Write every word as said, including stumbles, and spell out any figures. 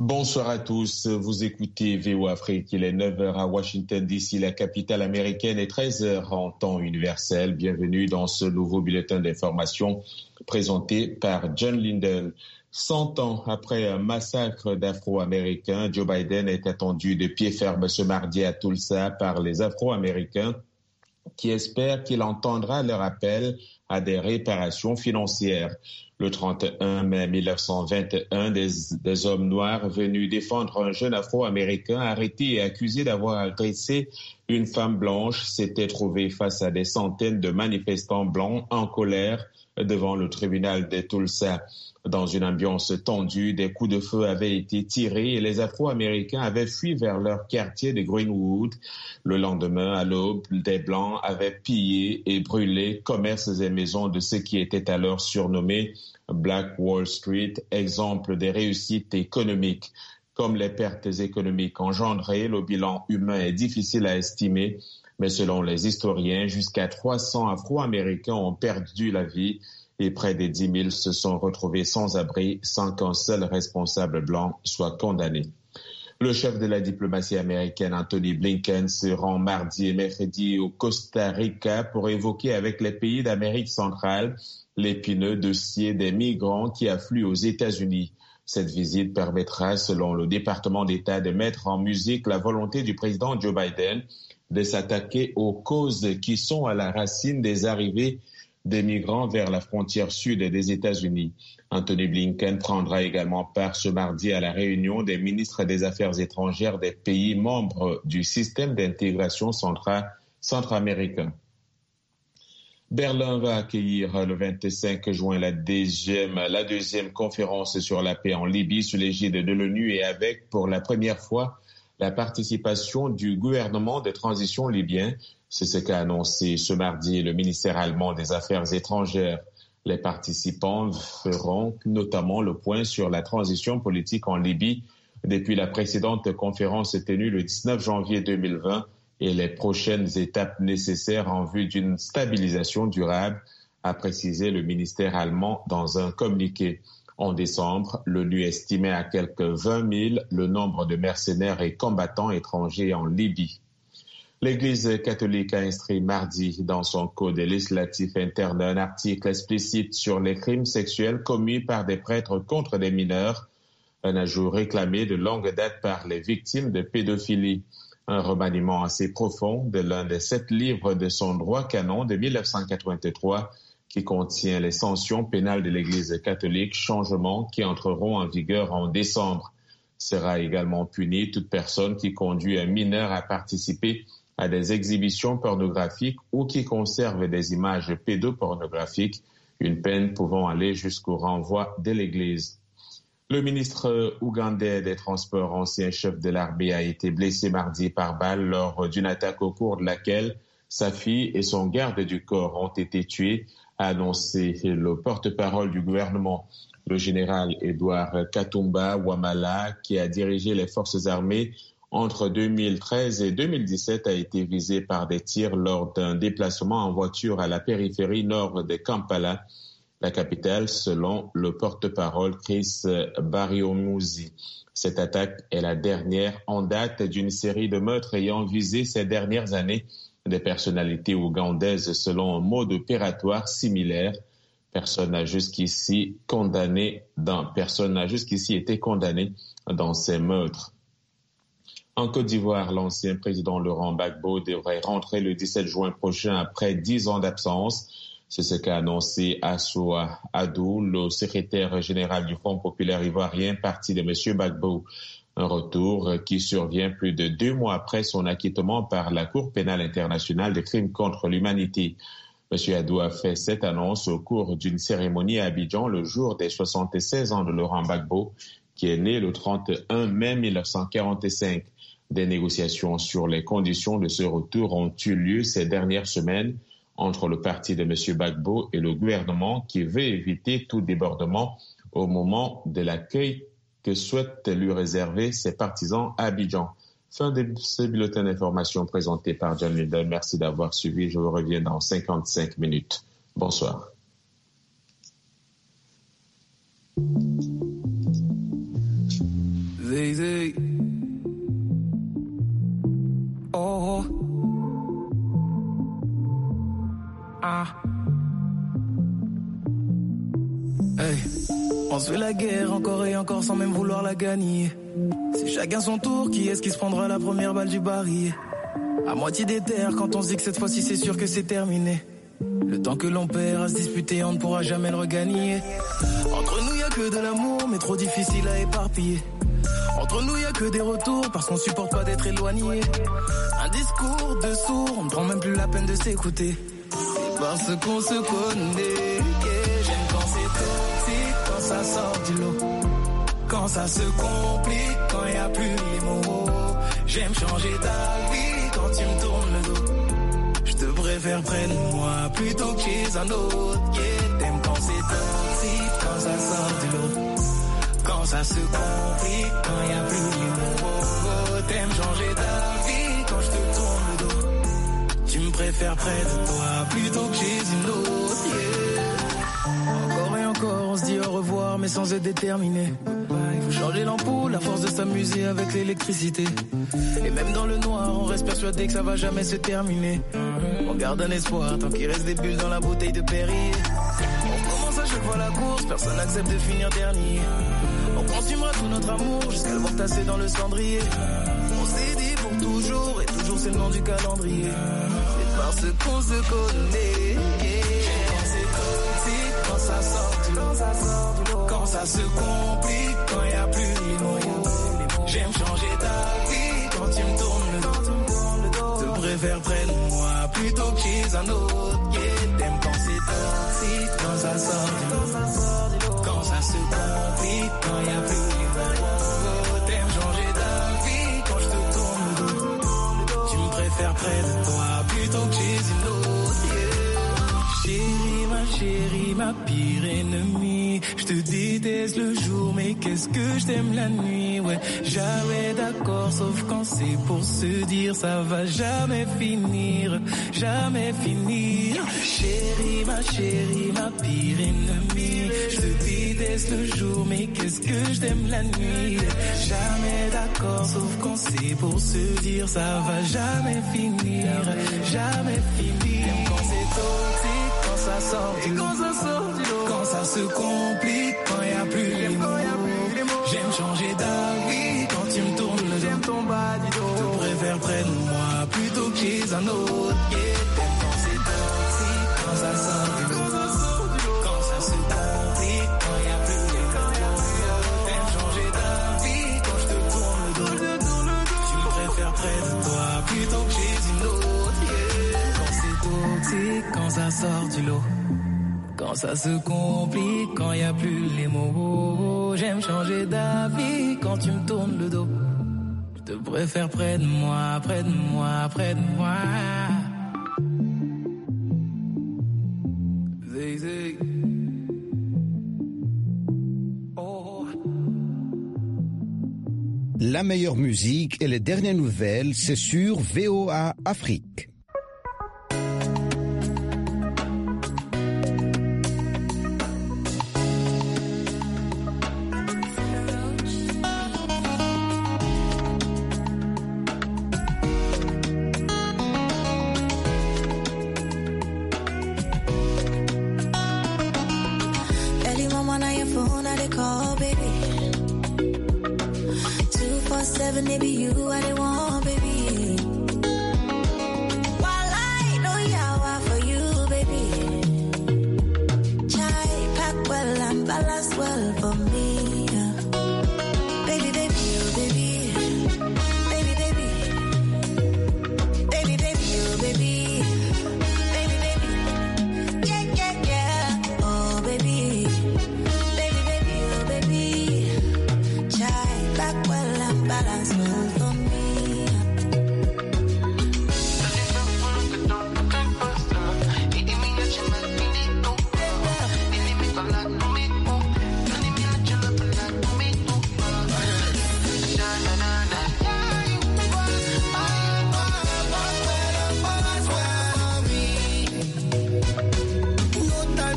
Bonsoir à tous, vous écoutez V O Afrique, il est neuf heures à Washington D C, la capitale américaine, et treize heures en temps universel. Bienvenue dans ce nouveau bulletin d'information présenté par John Linden. Cent ans après un massacre d'Afro-Américains, Joe Biden est attendu de pied ferme ce mardi à Tulsa par les Afro-Américains qui espèrent qu'il entendra leur appel à des réparations financières. Le trente et un mai mille neuf cent vingt et un, des, des hommes noirs venus défendre un jeune Afro-Américain arrêté et accusé d'avoir agressé une femme blanche s'étaient trouvés face à des centaines de manifestants blancs en colère devant le tribunal de Tulsa. Dans une ambiance tendue, des coups de feu avaient été tirés et les Afro-Américains avaient fui vers leur quartier de Greenwood. Le lendemain, à l'aube, des Blancs avaient pillé et brûlé commerces et maisons de ce qui était alors surnommé Black Wall Street, exemple des réussites économiques. Comme les pertes économiques engendrées, le bilan humain est difficile à estimer, mais selon les historiens, jusqu'à trois cents Afro-Américains ont perdu la vie et près de dix mille se sont retrouvés sans abri sans qu'un seul responsable blanc soit condamné. Le chef de la diplomatie américaine, Anthony Blinken, se rend mardi et mercredi au Costa Rica pour évoquer avec les pays d'Amérique centrale l'épineux dossier des migrants qui affluent aux États-Unis. Cette visite permettra, selon le département d'État, de mettre en musique la volonté du président Joe Biden de s'attaquer aux causes qui sont à la racine des arrivées des migrants vers la frontière sud des États-Unis. Anthony Blinken prendra également part ce mardi à la réunion des ministres des Affaires étrangères des pays membres du système d'intégration centra- centra-américain. Berlin va accueillir le vingt-cinq juin la deuxième, la deuxième conférence sur la paix en Libye sous l'égide de l'ONU et avec, pour la première fois, la participation du gouvernement de transition libyen. C'est ce qu'a annoncé ce mardi le ministère allemand des Affaires étrangères. Les participants feront notamment le point sur la transition politique en Libye depuis la précédente conférence tenue le dix-neuf janvier deux mille vingt et les prochaines étapes nécessaires en vue d'une stabilisation durable, a précisé le ministère allemand dans un communiqué. En décembre, l'ONU estimait à quelques vingt mille le nombre de mercenaires et combattants étrangers en Libye. L'Église catholique a inscrit mardi dans son code législatif interne un article explicite sur les crimes sexuels commis par des prêtres contre des mineurs, un ajout réclamé de longue date par les victimes de pédophilie. Un remaniement assez profond de l'un des sept livres de son droit canon de mille neuf cent quatre-vingt-trois qui contient les sanctions pénales de l'Église catholique, changements qui entreront en vigueur en décembre. Sera également punie toute personne qui conduit un mineur à participer à des exhibitions pornographiques ou qui conserve des images pédopornographiques, une peine pouvant aller jusqu'au renvoi de l'Église. Le ministre ougandais des Transports, ancien chef de l'armée, a été blessé mardi par balle lors d'une attaque au cours de laquelle sa fille et son garde du corps ont été tués, a annoncé le porte-parole du gouvernement. Le général Edouard Katumba Wamala, qui a dirigé les forces armées entre deux mille treize et deux mille dix-sept, a été visé par des tirs lors d'un déplacement en voiture à la périphérie nord de Kampala, la capitale, selon le porte-parole Chris Bariomuzi. Cette attaque est la dernière en date d'une série de meurtres ayant visé ces dernières années des personnalités ougandaises selon un mode opératoire similaire. Personne n'a jusqu'ici condamné dans, personne n'a jusqu'ici été condamné dans ces meurtres. En Côte d'Ivoire, l'ancien président Laurent Gbagbo devrait rentrer le dix-sept juin prochain après dix ans d'absence. C'est ce qu'a annoncé Assoua Adou, le secrétaire général du Front populaire ivoirien, parti de M. Gbagbo. Un retour qui survient plus de deux mois après son acquittement par la Cour pénale internationale des crimes contre l'humanité. M. Adou a fait cette annonce au cours d'une cérémonie à Abidjan le jour des soixante-seize ans de Laurent Gbagbo, qui est né le trente et un mai mille neuf cent quarante-cinq. Des négociations sur les conditions de ce retour ont eu lieu ces dernières semaines entre le parti de M. Gbagbo et le gouvernement qui veut éviter tout débordement au moment de l'accueil que souhaitent lui réserver ses partisans à Abidjan. Fin de ce bulletin d'information présenté par John Linden. Merci d'avoir suivi. Je vous reviens dans cinquante-cinq minutes. Bonsoir. The Zay. Oh. Ah. Hey. On se fait la guerre encore et encore sans même vouloir la gagner. C'est chacun son tour, qui est-ce qui se prendra la première balle du barillet? À moitié des terres, quand on se dit que cette fois-ci c'est sûr que c'est terminé. Le temps que l'on perd à se disputer, on ne pourra jamais le regagner. Entre nous y a que de l'amour, mais trop difficile à éparpiller. Entre nous y a que des retours, parce qu'on supporte pas d'être éloigné. Un discours de sourd, on ne prend même plus la peine de s'écouter. C'est parce qu'on se connaît. Yeah, j'aime quand c'est toxique, quand ça sort du lot. Quand ça se complique, quand y a plus les mots. J'aime changer ta vie quand tu me tournes le dos. Je te préfère près de moi plutôt que chez un autre. Yeah, t'aimes quand c'est toxique, quand ça sort du lot. Quand ça se complique, quand y a plus les mots. T'aimes changer ta vie quand je te tourne le dos. Tu me préfères près de toi plutôt que chez une autre. Yeah. Encore et encore, on se dit au revoir mais sans être déterminé. Il faut changer l'ampoule, à force de s'amuser avec l'électricité. Et même dans le noir, on reste persuadé que ça va jamais se terminer. On garde un espoir tant qu'il reste des bulles dans la bouteille de Perrier. On commence à chaque fois la course, personne n'accepte de finir dernier. On consumera tout notre amour jusqu'à le voir tasser dans le cendrier. On s'est dit pour toujours, et toujours c'est le nom du calendrier. C'est parce qu'on se connaît. Quand c'est toxique, quand ça sort du lot. Quand ça se complique, quand y a plus les mots. J'aime changer ta vie quand tu me tournes le dos. Te préfère près de moi plutôt que chez un autre. Yeah, t'aimes quand c'est toxique, quand ça sort du lot. Quand ça se complique, quand y a plus les mots. T'aimes changer ta vie quand je te tourne le dos. Tu me préfères près de toi plutôt que chez une autre. Yeah. Chérie, ma chérie, ma pire ennemie. Je te déteste le jour, mais qu'est-ce que je t'aime la nuit. Ouais, jamais d'accord, sauf quand c'est pour se dire ça va jamais finir, jamais finir. Chérie, ma chérie, ma pire ennemie. Je te déteste le jour, mais qu'est-ce que je t'aime la nuit. Jamais d'accord, sauf quand c'est pour se dire ça va jamais finir, jamais finir. Quand c'est toxique, quand ça sort du lot, quand ça se complique, quand y a plus les mots. J'aime changer d'avis quand tu me tournes le dos. J'aime ton bas du dos. Je préfère près de moi plutôt que chez un autre. Yeah, t'aimes quand c'est toxique, quand ça sort du lot. Quand ça se complique, quand y a plus les mots. T'aimes changer d'avis quand je te tourne le dos. Tu me préfères près de toi plutôt que chez une autre. Yeah, quand c'est toxique, quand ça sort du lot. Quand ça se complique, quand y a plus les mots. J'aime changer d'avis quand tu me tournes le dos. Je te préfère près de moi, près de moi, près de moi. Zay, zay. Oh. La meilleure musique et les dernières nouvelles, c'est sur V O A Afrique. Balance well for me.